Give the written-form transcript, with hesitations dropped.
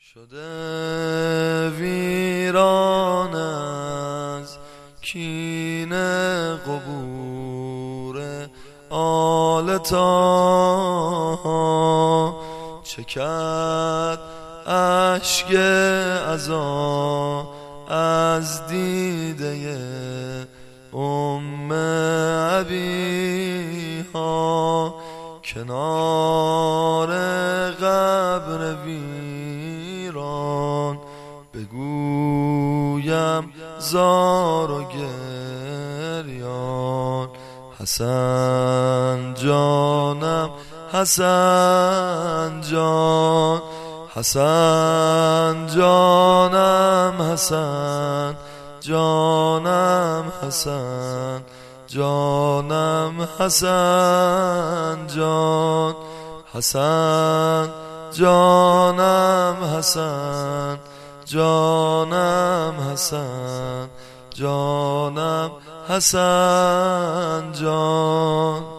شده ویران از کینه قبور آلتا، چکد اشک عزا از دیده ابیها، کنار قبر ویران بگویم زار و گریان. حسن جانم حسن جان، حسن جانم حسن جانم، حسن جانم حسن جان، حسن جانم حسن جانم، حسن جانم حسن جان.